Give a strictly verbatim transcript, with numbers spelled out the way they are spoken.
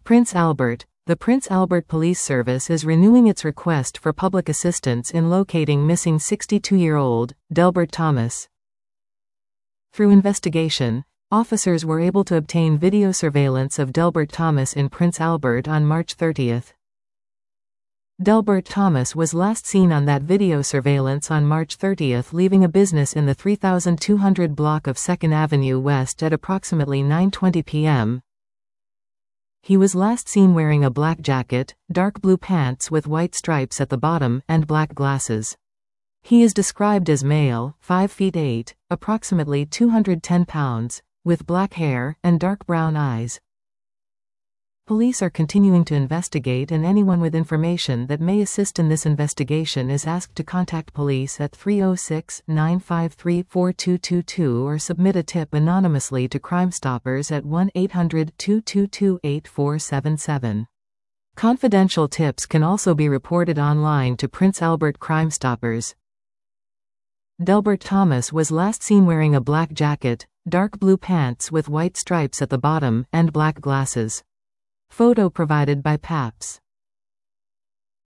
Prince Albert. The Prince Albert Police Service is renewing its request for public assistance in locating missing sixty-two-year-old Delbert Thomas. Through investigation, officers were able to obtain video surveillance of Delbert Thomas in Prince Albert on March thirtieth. Delbert Thomas was last seen on that video surveillance on March thirtieth leaving a business in the three thousand two hundred block of second Avenue West at approximately nine twenty p m He was last seen wearing a black jacket, dark blue pants with white stripes at the bottom, and black glasses. He is described as male, five feet eight, approximately two hundred ten pounds, with black hair, and dark brown eyes. Police are continuing to investigate, and anyone with information that may assist in this investigation is asked to contact police at three oh six, nine five three, four two two two or submit a tip anonymously to Crime Stoppers at one eight hundred, two two two, eight four seven seven. Confidential tips can also be reported online to Prince Albert Crime Stoppers. Delbert Thomas was last seen wearing a black jacket, dark blue pants with white stripes at the bottom, and black glasses. Photo provided by Paps.